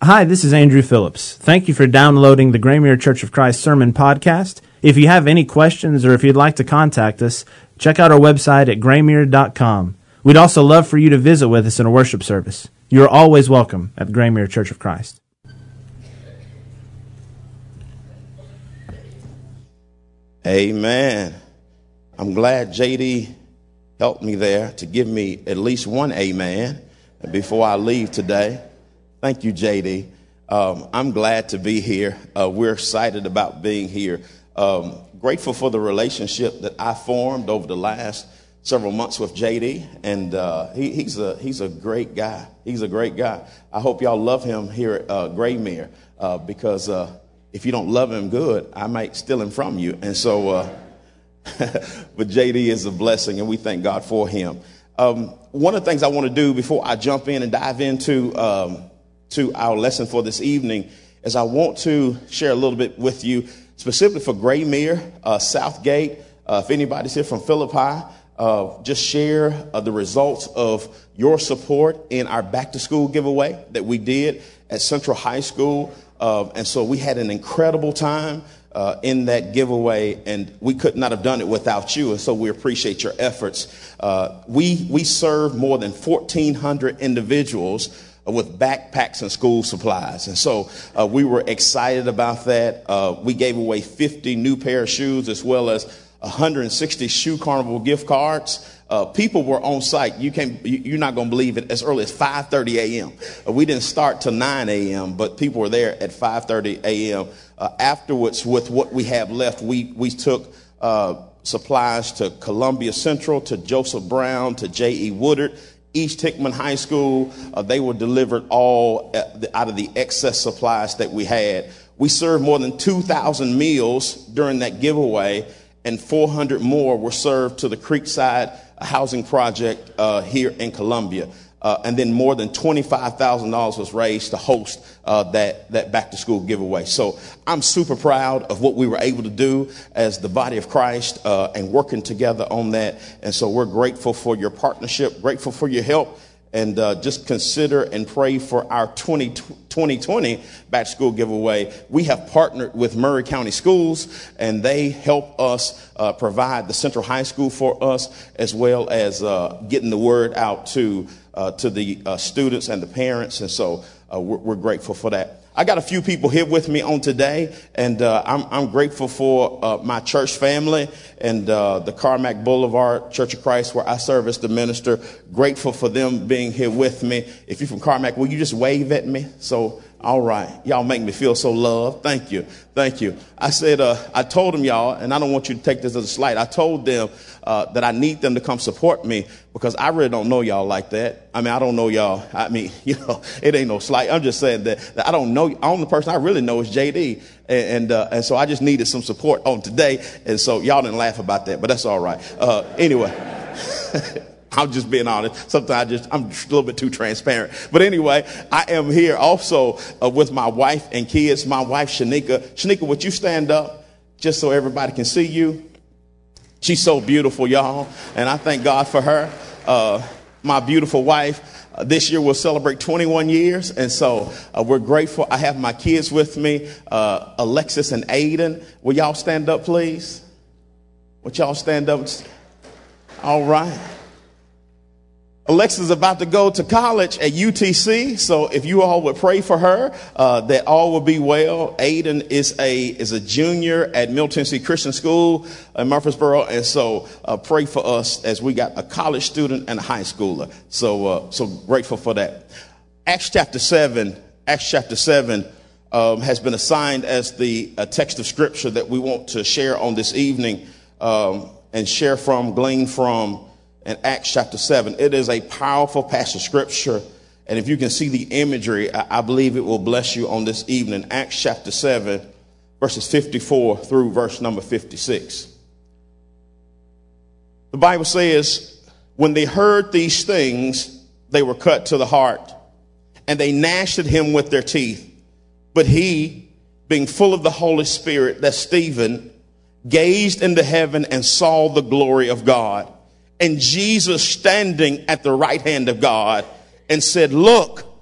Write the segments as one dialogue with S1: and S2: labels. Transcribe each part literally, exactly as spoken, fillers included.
S1: Hi, this is Andrew Phillips. Thank you for downloading the Graymere Church of Christ Sermon Podcast. If you have any questions or if you'd like to contact us, check out our website at graymere dot com. We'd also love for you to visit with us in a worship service. You are always welcome at the Graymere Church of Christ.
S2: Amen. I'm glad J D helped me there to give me at least one amen before I leave today. Thank you, J D. Um, I'm glad to be here. Uh, we're excited about being here. Um, grateful for the relationship that I formed over the last several months with J D, and uh, he, he's a he's a great guy. He's a great guy. I hope y'all love him here at uh, Graymere, uh, because uh, if you don't love him good, I might steal him from you. And so, uh, but J D is a blessing, and we thank God for him. Um, one of the things I want to do before I jump in and dive into um, to our lesson for this evening is I want to share a little bit with you, specifically for Graymere, uh, Southgate. Uh, if anybody's here from Philippi, uh, just share uh, the results of your support in our back to school giveaway that we did at Central High School. Uh, and so we had an incredible time uh, in that giveaway, and we could not have done it without you. And so we appreciate your efforts. Uh, we, we served more than fourteen hundred individuals with backpacks and school supplies. And so uh, we were excited about that. Uh, we gave away fifty new pair of shoes, as well as one hundred sixty Shoe Carnival gift cards. Uh, people were on site. You can, you're not going to believe it, as early as five thirty a.m. Uh, we didn't start till nine a.m., but people were there at five thirty a.m. Uh, afterwards, with what we have left, we, we took uh, supplies to Columbia Central, to Joseph Brown, to J E. Woodard, East Hickman High School. Uh, they were delivered all the, out of the excess supplies that we had. We served more than two thousand meals during that giveaway, and four hundred more were served to the Creekside Housing Project uh, here in Columbia. Uh, and then more than twenty-five thousand dollars was raised to host uh, that, that back to school giveaway. So I'm super proud of what we were able to do as the body of Christ uh, and working together on that. And so we're grateful for your partnership, grateful for your help. And uh, just consider and pray for our twenty twenty back to school giveaway. We have partnered with Murray County Schools, and they help us uh, provide the Central High School for us, as well as uh, getting the word out to uh, to the uh, students and the parents. And so uh, we're, we're grateful for that. I got a few people here with me on today, and uh, I'm, I'm grateful for uh, my church family and uh, the Carmack Boulevard Church of Christ, where I serve as the minister. Grateful for them being here with me. If you're from Carmack, will you just wave at me? So, all right. Y'all make me feel so loved. Thank you. Thank you. I said, uh, I told them, y'all, and I don't want you to take this as a slight. I told them uh, that I need them to come support me, because I really don't know y'all like that. I mean, I don't know y'all. I mean, you know, it ain't no slight. I'm just saying that, that I don't know. The only person I really know is J D. And, and, uh, and so I just needed some support on today. And so y'all didn't laugh about that, but that's all right. Uh, anyway. I'm just being honest. Sometimes I just, I'm just a little bit too transparent. But anyway, I am here also uh, with my wife and kids. My wife, Shanika. Shanika, would you stand up just so everybody can see you? She's so beautiful, y'all. And I thank God for her. Uh, my beautiful wife. Uh, this year we'll celebrate twenty-one years. And so uh, we're grateful. I have my kids with me, uh, Alexis and Aiden. Will y'all stand up, please? Would y'all stand up? All right. Alexis is about to go to college at U T C, so if you all would pray for her, uh, that all will be well. Aiden is a is a junior at Middle Tennessee Christian School in Murfreesboro, and so uh, pray for us as we got a college student and a high schooler. So uh, so grateful for that. Acts chapter seven, Acts chapter seven um, has been assigned as the uh, text of scripture that we want to share on this evening, um, and share from, glean from. In Acts chapter seven, it is a powerful passage of scripture. And if you can see the imagery, I, I believe it will bless you on this evening. Acts chapter seven, verses fifty-four through verse number fifty-six. The Bible says, when they heard these things, they were cut to the heart, and they gnashed at him with their teeth. But he, being full of the Holy Spirit, that's Stephen, gazed into heaven and saw the glory of God, and Jesus standing at the right hand of God, and said, look,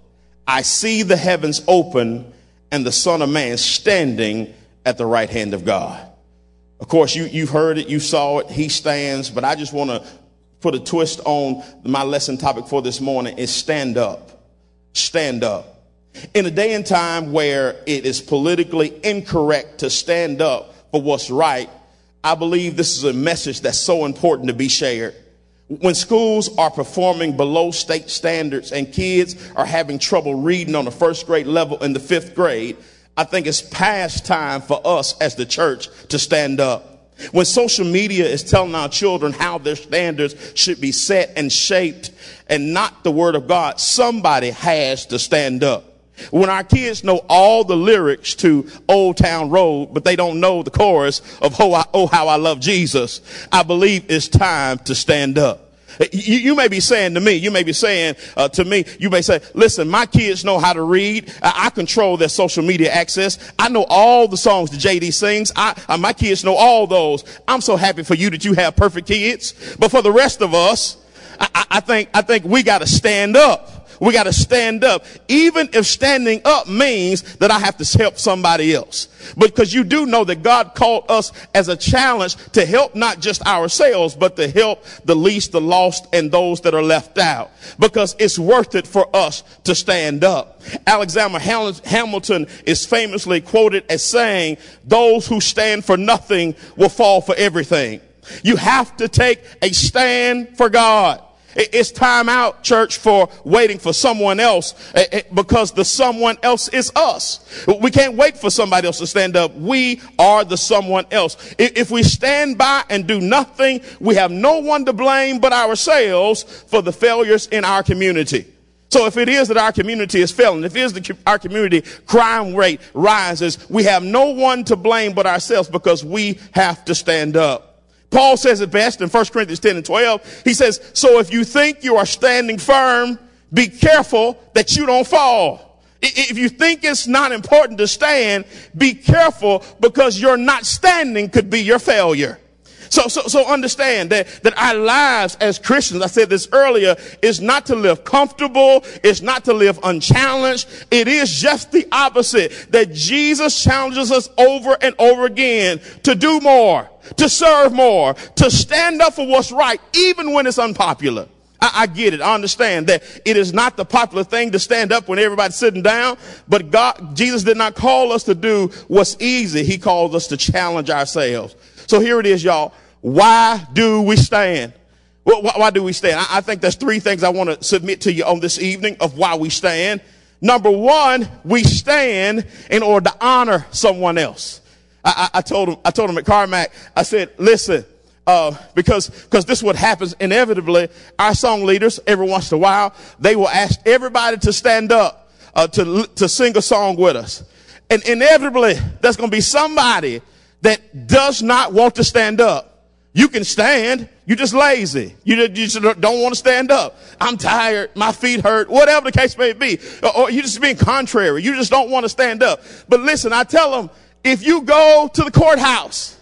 S2: I see the heavens open and the Son of Man standing at the right hand of God. Of course, you, you've heard it, you saw it, he stands, but I just want to put a twist on my lesson topic for this morning is stand up. Stand up. In a day and time where it is politically incorrect to stand up for what's right, I believe this is a message that's so important to be shared. When schools are performing below state standards and kids are having trouble reading on the first grade level in the fifth grade, I think it's past time for us as the church to stand up. When social media is telling our children how their standards should be set and shaped and not the word of God, somebody has to stand up. When our kids know all the lyrics to Old Town Road, but they don't know the chorus of Oh, I, oh How I Love Jesus, I believe it's time to stand up. You, you may be saying to me, you may be saying uh, to me, you may say, listen, my kids know how to read. I, I control their social media access. I know all the songs that J D sings. I, uh, my kids know all those. I'm so happy for you that you have perfect kids. But for the rest of us, I, I think, I think we got to stand up. We got to stand up, even if standing up means that I have to help somebody else. Because you do know that God called us as a challenge to help not just ourselves, but to help the least, the lost, and those that are left out. Because it's worth it for us to stand up. Alexander Hamilton is famously quoted as saying, those who stand for nothing will fall for everything. You have to take a stand for God. It's time out, church, for waiting for someone else, because the someone else is us. We can't wait for somebody else to stand up. We are the someone else. If we stand by and do nothing, we have no one to blame but ourselves for the failures in our community. So if it is that our community is failing, if it is that our community crime rate rises, we have no one to blame but ourselves, because we have to stand up. Paul says it best in First Corinthians ten and twelve. He says, so if you think you are standing firm, be careful that you don't fall. If you think it's not important to stand, be careful, because your not standing could be your failure. So, so, so understand that, that our lives as Christians, I said this earlier, is not to live comfortable. It's not to live unchallenged. It is just the opposite, that Jesus challenges us over and over again to do more, to serve more, to stand up for what's right, even when it's unpopular. I, I get it. I understand that it is not the popular thing to stand up when everybody's sitting down, but God, Jesus did not call us to do what's easy. He called us to challenge ourselves. So here it is, y'all. Why do we stand? Well, why, why do we stand? I, I think there's three things I want to submit to you on this evening of why we stand. Number one, we stand in order to honor someone else. I, I, I told him, I told him at Carmack, I said, listen, uh, because, because this is what happens inevitably. Our song leaders, every once in a while, they will ask everybody to stand up, uh, to, to sing a song with us. And inevitably, there's going to be somebody that does not want to stand up. You can stand. You're just lazy. You, you just don't want to stand up. I'm tired. My feet hurt. Whatever the case may be. Or, or you're just being contrary. You just don't want to stand up. But listen, I tell them, if you go to the courthouse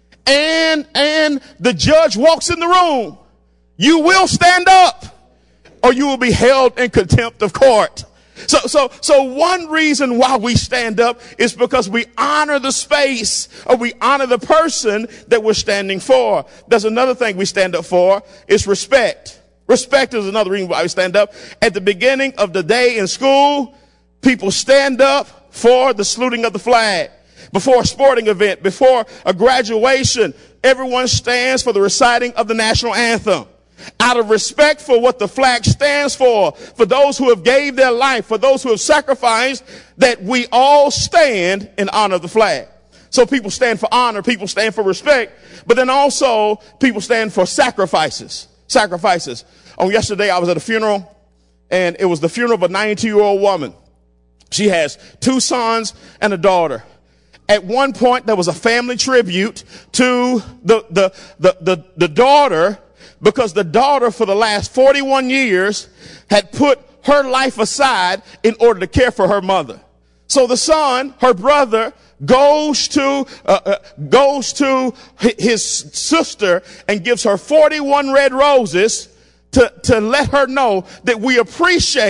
S2: and, and the judge walks in the room, you will stand up, or you will be held in contempt of court. So, so, so one reason why we stand up is because we honor the space, or we honor the person that we're standing for. There's another thing we stand up for, is respect. Respect is another reason why we stand up. At the beginning of the day in school, people stand up for the saluting of the flag. Before a sporting event, before a graduation, everyone stands for the reciting of the national anthem. Out of respect for what the flag stands for, for those who have gave their life, for those who have sacrificed, that we all stand in honor of the flag. So people stand for honor, people stand for respect, but then also people stand for sacrifices. Sacrifices. On yesterday, I was at a funeral, and it was the funeral of a ninety-two-year-old woman. She has two sons and a daughter. At one point, there was a family tribute to the, the, the, the, the daughter, because the daughter for the last forty-one years had put her life aside in order to care for her mother. So the son, her brother, goes to, uh, uh, goes to his sister and gives her forty-one red roses to, to let her know that we appreciate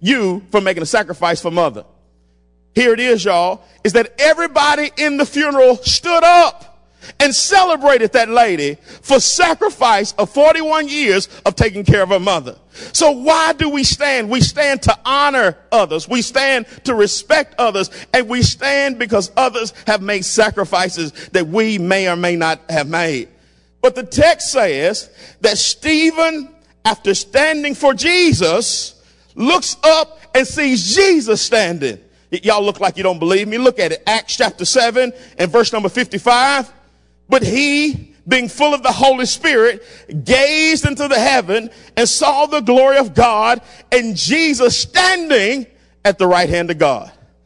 S2: you from making a sacrifice for mother. Here it is, y'all, is that everybody in the funeral stood up and celebrated that lady for sacrifice of forty-one years of taking care of her mother. So why do we stand? We stand to honor others. We stand to respect others. And we stand because others have made sacrifices that we may or may not have made. But the text says that Stephen, after standing for Jesus, looks up and sees Jesus standing. Y'all look like you don't believe me. Look at it. Acts chapter seven and verse number fifty-five. But he, being full of the Holy Spirit, gazed into the heaven and saw the glory of God and Jesus standing at the right hand of God.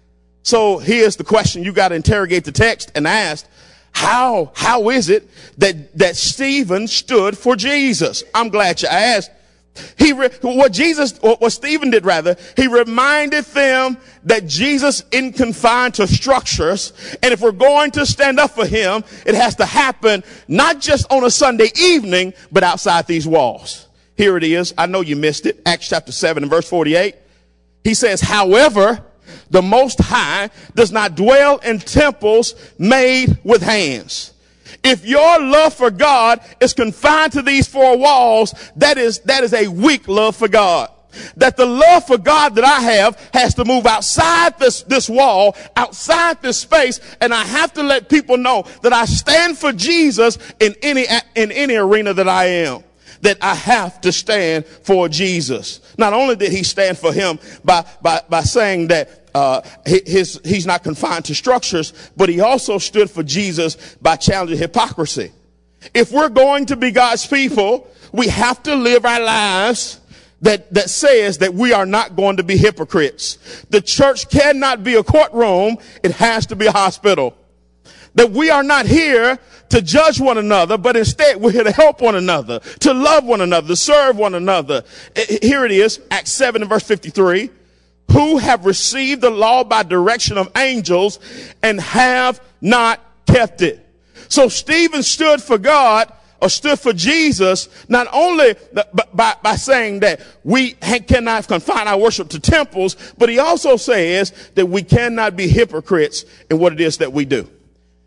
S2: So here's the question. You got to interrogate the text and ask, how, how is it that, that Stephen stood for Jesus? I'm glad you asked. He, re, what Jesus, what Stephen did rather, he reminded them that Jesus isn't confined to structures. And if we're going to stand up for him, it has to happen not just on a Sunday evening, but outside these walls. Here it is. I know you missed it. Acts chapter seven and verse forty-eight. He says, however, the Most High does not dwell in temples made with hands. If your love for God is confined to these four walls, that is, that is a weak love for God. That the love for God that I have has to move outside this, this wall, outside this space, and I have to let people know that I stand for Jesus in any, in any arena that I am. That I have to stand for Jesus. Not only did he stand for him by, by, by saying that Uh, his, he's not confined to structures, but he also stood for Jesus by challenging hypocrisy. If we're going to be God's people, we have to live our lives that, that says that we are not going to be hypocrites. The church cannot be a courtroom. It has to be a hospital. That we are not here to judge one another, but instead we're here to help one another, to love one another, to serve one another. Here it is, Acts seven and verse fifty-three. Who have received the law by direction of angels and have not kept it. So Stephen stood for God, or stood for Jesus, not only by, by saying that we cannot confine our worship to temples, but he also says that we cannot be hypocrites in what it is that we do.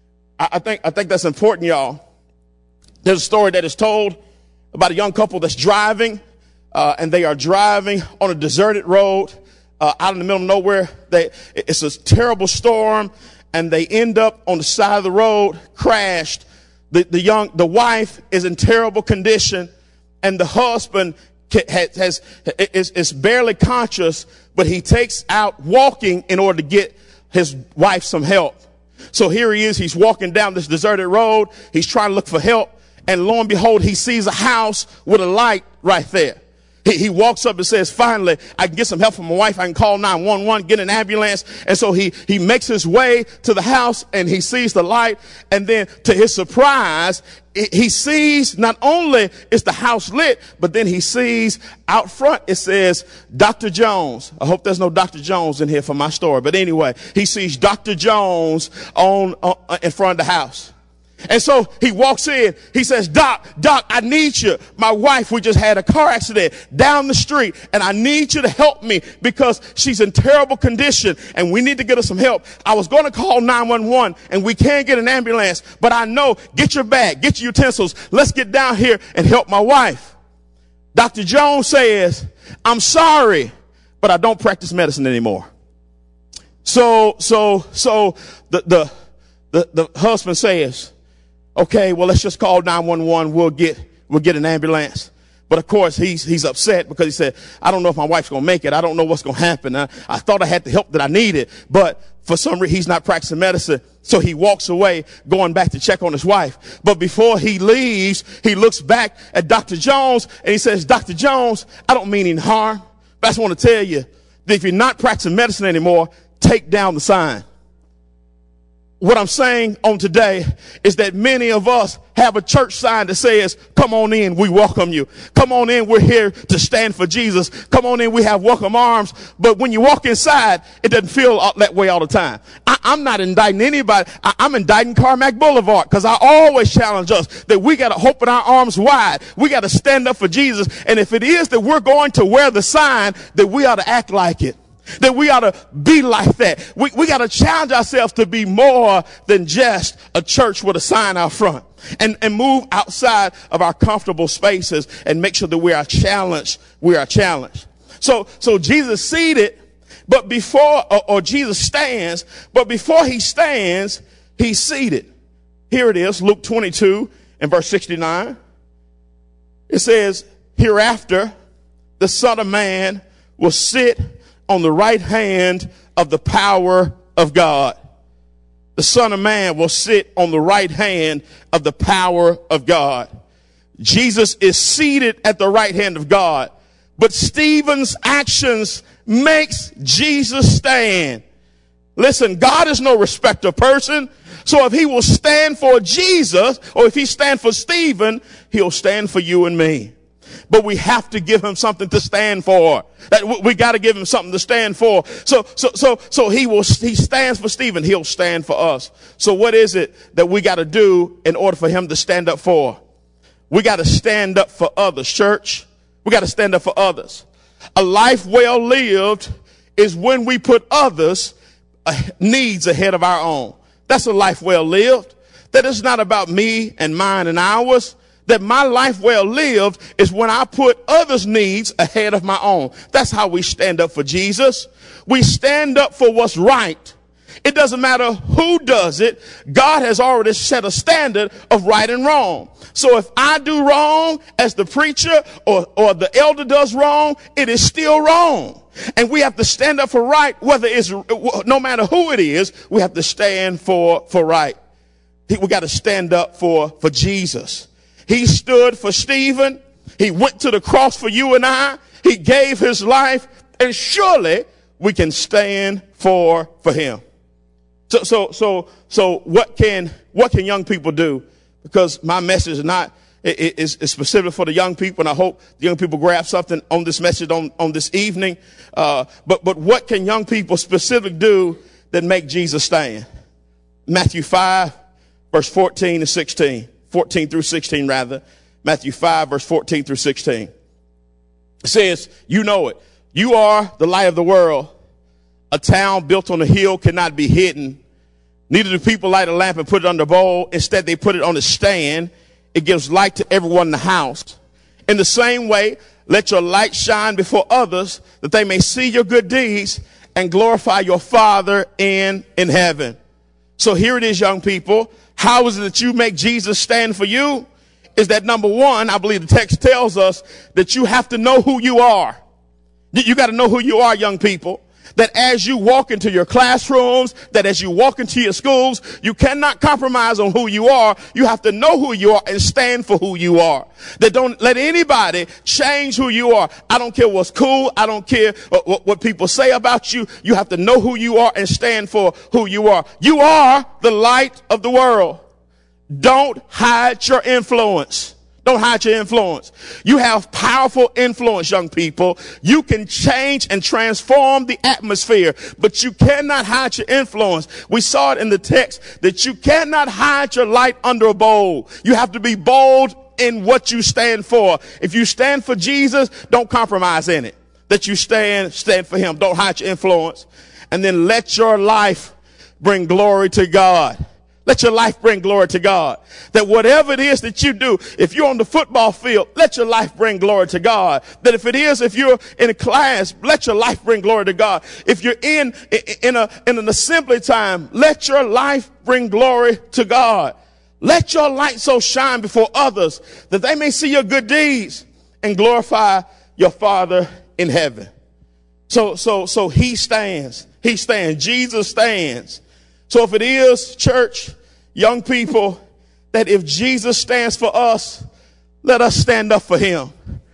S2: I, I think, I think that's important, y'all. There's a story that is told about a young couple that's driving, uh, and they are driving on a deserted road. Uh, out in the middle of nowhere. They, it's a terrible storm, and they end up on the side of the road, crashed. The, the young, the wife is in terrible condition, and the husband has, has is, is barely conscious, but he takes out walking in order to get his wife some help. So here he is. He's walking down this deserted road. He's trying to look for help, and lo and behold, he sees a house with a light right there. He, he walks up and says, finally, I can get some help from my wife. I can call nine one one, get an ambulance. And so he, he makes his way to the house and he sees the light. And then to his surprise, he sees not only is the house lit, but then he sees out front, it says, Doctor Jones. I hope there's no Doctor Jones in here for my story. But anyway, he sees Doctor Jones on, on in front of the house. And so he walks in, he says, Doc, Doc, I need you. My wife, we just had a car accident down the street, and I need you to help me because she's in terrible condition and we need to get her some help. I was going to call nine one one and we can't get an ambulance, but I know, get your bag, get your utensils. Let's get down here and help my wife. Doctor Jones says, I'm sorry, but I don't practice medicine anymore. So, so, so the, the, the, the husband says, okay, well, let's just call nine one one. We'll get, we'll get an ambulance. But of course, he's, he's upset because he said, I don't know if my wife's going to make it. I don't know what's going to happen. I, I thought I had the help that I needed, but for some reason, he's not practicing medicine. So he walks away going back to check on his wife. But before he leaves, he looks back at Doctor Jones and he says, Doctor Jones, I don't mean any harm, but I just want to tell you that if you're not practicing medicine anymore, take down the sign. what I'm saying on today is that many of us have a church sign that says, come on in, we welcome you. Come on in, we're here to stand for Jesus. Come on in, we have welcome arms. But when you walk inside, it doesn't feel that way all the time. I, I'm not indicting anybody. I, I'm indicting Carmack Boulevard, because I always challenge us that we got to open our arms wide. We got to stand up for Jesus. And if it is that we're going to wear the sign, that we ought to act like it. That we ought to be like that. We, we got to challenge ourselves to be more than just a church with a sign out front, and, and move outside of our comfortable spaces and make sure that we are challenged. We are challenged. So, so Jesus seated, but before, or, or Jesus stands, but before he stands, he's seated. Here it is, Luke twenty-two and verse sixty-nine. It says, hereafter, the Son of Man will sit on the right hand of the power of God. The Son of Man will sit on the right hand of the power of God. Jesus is seated at the right hand of God, but Stephen's actions makes Jesus stand. Listen, God is no respecter of person. So if he will stand for Jesus, or if he stand for Stephen, he'll stand for you and me. But we have to give him something to stand for. That we got to give him something to stand for. So, so, so, so he will, he stands for Stephen. He'll stand for us. So what is it that we got to do in order for him to stand up for? We got to stand up for others, church. We got to stand up for others. A life well lived is when we put others' needs ahead of our own. That's a life well lived. That is not about me and mine and ours. That my life well lived is when I put others' needs ahead of my own. That's how we stand up for Jesus. We stand up for what's right. It doesn't matter who does it. God has already set a standard of right and wrong. So if I do wrong as the preacher, or, or the elder does wrong, it is still wrong. And we have to stand up for right, whether it's, no matter who it is, we have to stand for, for right. We got to stand up for, for Jesus. He stood for Stephen. He went to the cross for you and I. He gave his life, and surely we can stand for, for him. So, so, so, so what can, what can young people do? Because my message is not, it is specific for the young people, and I hope the young people grab something on this message on, on this evening. Uh, but, but what can young people specifically do that make Jesus stand? Matthew five, verse fourteen to sixteen. fourteen through sixteen rather. Matthew five, verse fourteen through sixteen. It says, you know it. You are the light of the world. A town built on a hill cannot be hidden. Neither do people light a lamp and put it under a bowl. Instead, they put it on a stand. It gives light to everyone in the house. In the same way, let your light shine before others, that they may see your good deeds and glorify your Father in, in heaven. So here it is, young people. How is it that you make Jesus stand for you? Is that number one, I believe the text tells us that you have to know who you are. You got to know who you are, young people. That as you walk into your classrooms, that as you walk into your schools, you cannot compromise on who you are. You have to know who you are and stand for who you are. That don't let anybody change who you are. I don't care what's cool. I don't care what, what people say about you. You have to know who you are and stand for who you are. You are the light of the world. Don't hide your influence. Don't hide your influence. You have powerful influence, young people. You can change and transform the atmosphere, but you cannot hide your influence. We saw it in the text that you cannot hide your light under a bowl. You have to be bold in what you stand for. If you stand for Jesus, don't compromise in it. That you stand, stand for him. Don't hide your influence. And then let your life bring glory to God. Let your life bring glory to God. That whatever it is that you do, if you're on the football field, let your life bring glory to God. That if it is, if you're in a class, let your life bring glory to God. If you're in, in a, in an assembly time, let your life bring glory to God. Let your light so shine before others that they may see your good deeds and glorify your Father in heaven. So, so, so he stands. He stands. Jesus stands. So if it is, church, young people, that if Jesus stands for us, let us stand up for him.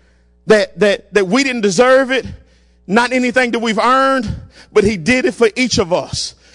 S2: That, that, that we didn't deserve it, not anything that we've earned, but he did it for each of us.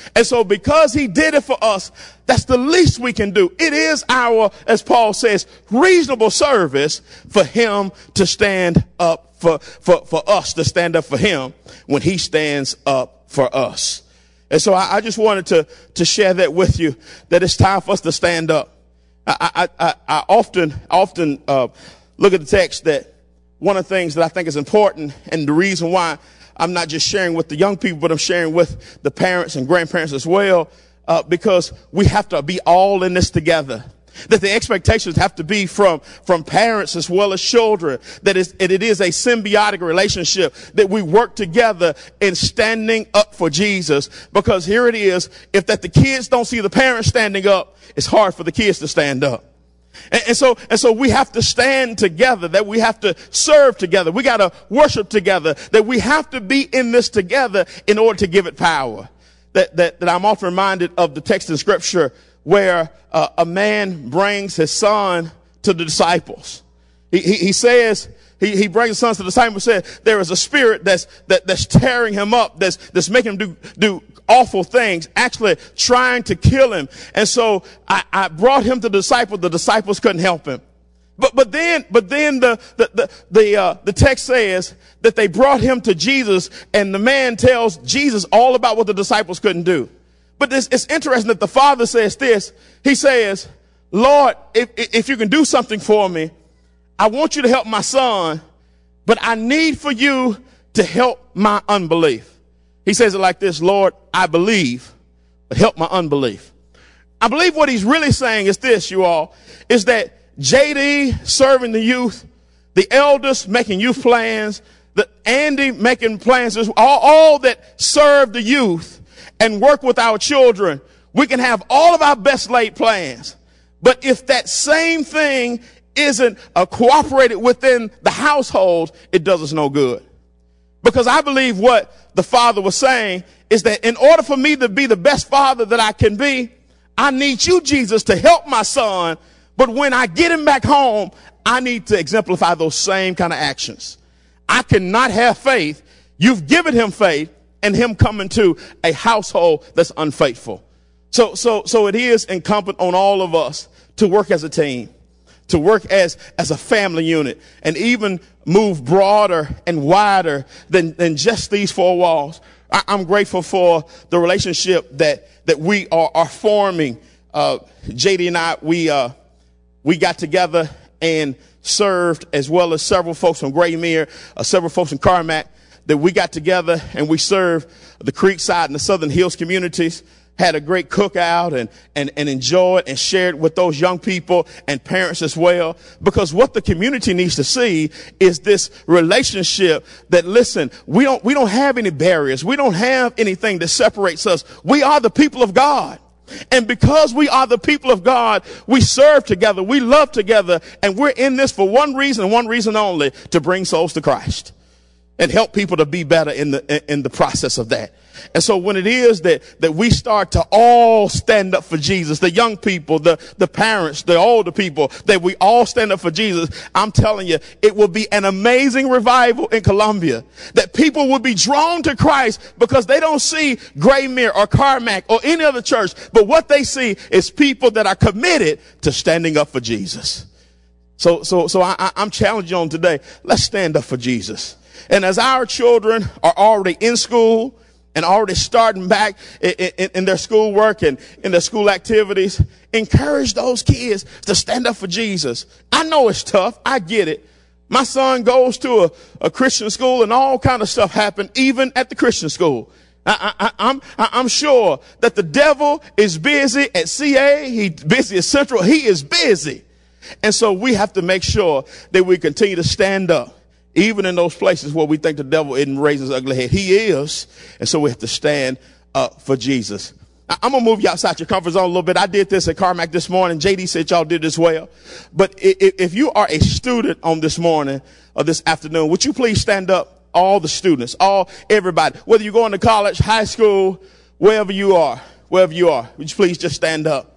S2: And so because he did it for us, that's the least we can do. It is our, as Paul says, reasonable service for him to stand up for, for, for us to stand up for him when he stands up for us. And so I, I just wanted to, to share that with you, that it's time for us to stand up. I, I, I, I often, often, uh, look at the text that one of the things that I think is important, and the reason why I'm not just sharing with the young people, but I'm sharing with the parents and grandparents as well, uh, because we have to be all in this together. That the expectations have to be from, from parents as well as children. That is, it is a symbiotic relationship, that we work together in standing up for Jesus. Because here it is, if that the kids don't see the parents standing up, it's hard for the kids to stand up. And, and so, and so we have to stand together, that we have to serve together. We got to worship together, that we have to be in this together in order to give it power. That, that, that I'm often reminded of the text in scripture where uh, a man brings his son to the disciples. He, he, he says, he, he brings his son to the disciples and said, there is a spirit that's, that, that's tearing him up, that's, that's making him do, do awful things, actually trying to kill him. And so I, I brought him to the disciples. The disciples couldn't help him. But, but then, but then the, the, the, the, uh, the text says that they brought him to Jesus, and the man tells Jesus all about what the disciples couldn't do. But this, it's interesting that the father says this. He says, Lord, if, if you can do something for me, I want you to help my son, but I need for you to help my unbelief. He says it like this: Lord, I believe, but help my unbelief. I believe what he's really saying is this, you all, is that J D serving the youth, the elders making youth plans, the Andy making plans, all, all that serve the youth and work with our children, we can have all of our best laid plans. But if that same thing isn't uh, cooperated within the household, it does us no good. Because I believe what the father was saying is that in order for me to be the best father that I can be, I need you, Jesus, to help my son. But when I get him back home, I need to exemplify those same kind of actions. I cannot have faith. You've given him faith, and him coming to a household that's unfaithful. So, so, so it is incumbent on all of us to work as a team, to work as, as a family unit, and even move broader and wider than, than just these four walls. I, I'm grateful for the relationship that, that we are, are forming. Uh, J D and I, we, uh, we got together and served, as well as several folks from Graymere, uh, several folks in Carmack, that we got together and we served the Creekside and the Southern Hills communities, had a great cookout and, and, and enjoyed and shared with those young people and parents as well. Because what the community needs to see is this relationship that, listen, we don't, we don't have any barriers. We don't have anything that separates us. We are the people of God. And because we are the people of God, we serve together, we love together, and we're in this for one reason, one reason only, to bring souls to Christ and help people to be better in the in the process of that. And so when it is that that we start to all stand up for Jesus, the young people, the the parents, the older people, that we all stand up for Jesus, I'm telling you, it will be an amazing revival in Columbia. That people will be drawn to Christ because they don't see Graymere or Carmack or any other church, but what they see is people that are committed to standing up for Jesus. So so so I, I, I'm challenging you on today. Let's stand up for Jesus. And as our children are already in school and already starting back in, in, in their schoolwork and in their school activities, encourage those kids to stand up for Jesus. I know it's tough. I get it. My son goes to a, a Christian school, and all kind of stuff happen even at the Christian school. I, I, I'm, I'm sure that the devil is busy at C A. He's busy at Central. He is busy. And so we have to make sure that we continue to stand up. Even in those places where we think the devil isn't raising his ugly head, he is. And so we have to stand up for Jesus. I'm going to move you outside your comfort zone a little bit. I did this at Carmack this morning. J D said y'all did this well. But if you are a student on this morning or this afternoon, would you please stand up? All the students, all, everybody, whether you're going to college, high school, wherever you are, wherever you are, would you please just stand up?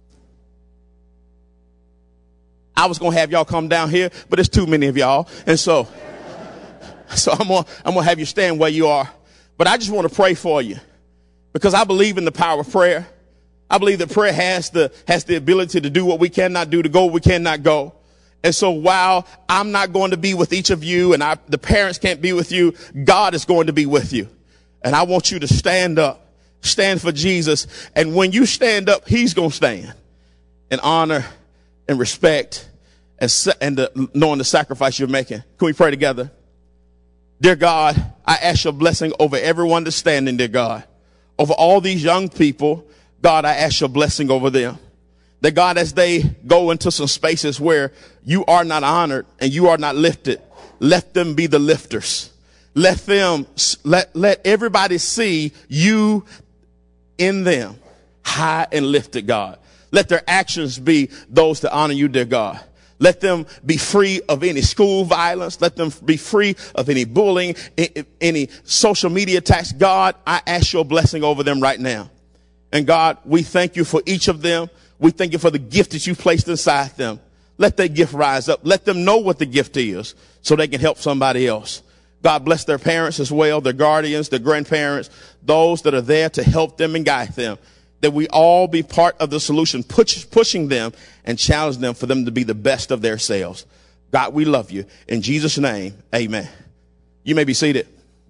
S2: I was going to have y'all come down here, but there's too many of y'all. And so, so I'm going to, I'm going to have you stand where you are. But I just want to pray for you. because I believe in the power of prayer. I believe that prayer has the, has the ability to do what we cannot do, to go where we cannot go. And so while I'm not going to be with each of you and I, the parents can't be with you, God is going to be with you. And I want you to stand up, stand for Jesus. And when you stand up, he's going to stand in honor and respect and, and the, knowing the sacrifice you're making. Can we pray together? Dear God, I ask your blessing over everyone that's standing, dear God. Over all these young people, God, I ask your blessing over them. That God, as they go into some spaces where you are not honored and you are not lifted, let them be the lifters. Let them, let, let everybody see you in them, high and lifted, God. Let their actions be those that honor you, dear God. Let them be free of any school violence. Let them be free of any bullying, any social media attacks. God, I ask your blessing over them right now. And God, we thank you for each of them. We thank you for the gift that you've placed inside them. Let that gift rise up. Let them know what the gift is so they can help somebody else. God bless their parents as well, their guardians, their grandparents, those that are there to help them and guide them. That we all be part of the solution, push, pushing them and challenge them for them to be the best of their selves. God, we love you. In Jesus' name, amen. You may be seated.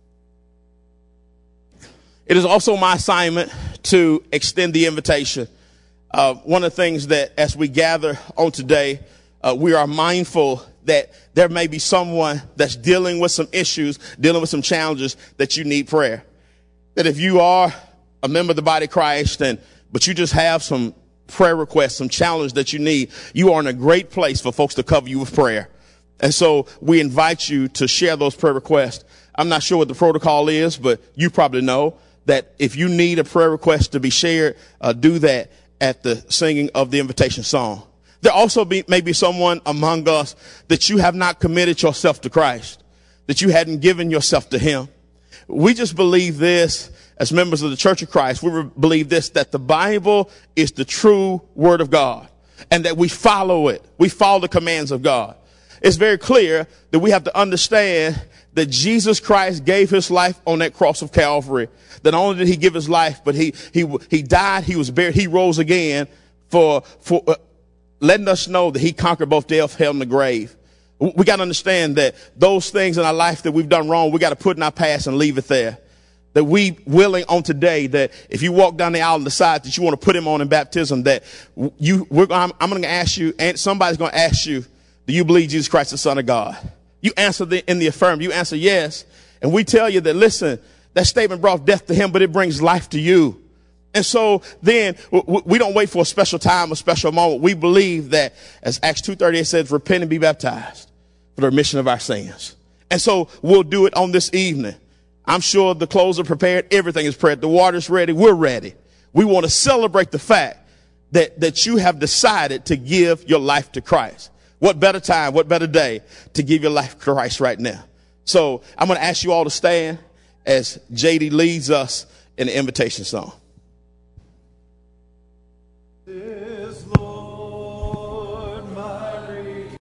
S2: It is also my assignment to extend the invitation. Uh, one of the things that as we gather on today, uh, we are mindful that there may be someone that's dealing with some issues, dealing with some challenges that you need prayer. That if you are a member of the body of Christ and, but you just have some prayer requests, some challenge that you need, you are in a great place for folks to cover you with prayer. And so we invite you to share those prayer requests. I'm not sure what the protocol is, but you probably know that if you need a prayer request to be shared, uh, do that at the singing of the invitation song. There also be, may be someone among us that you have not committed yourself to Christ, that you hadn't given yourself to him. We just believe this as members of the Church of Christ. We believe this, that the Bible is the true word of God and that we follow it. We follow the commands of God. It's very clear that we have to understand that Jesus Christ gave his life on that cross of Calvary. That not only did he give his life, but he, he, he died, he was buried, he rose again for, for, uh, letting us know that he conquered both death, hell, and the grave. We got to understand that those things in our life that we've done wrong, we got to put in our past and leave it there. That we willing on today that if you walk down the aisle and decide that you want to put him on in baptism, that you, we're, I'm, I'm going to ask you, and somebody's going to ask you, do you believe Jesus Christ is the Son of God? You answer the, in the affirmative. You answer yes. And we tell you that, listen, that statement brought death to him, but it brings life to you. And so then we don't wait for a special time, a special moment. We believe that, as Acts two thirty-eight says, repent and be baptized for the remission of our sins. And so we'll do it on this evening. I'm sure the clothes are prepared. Everything is prepared. The water's ready. We're ready. We want to celebrate the fact that, that you have decided to give your life to Christ. What better time, what better day to give your life to Christ right now? So I'm going to ask you all to stand as J D leads us in the invitation song.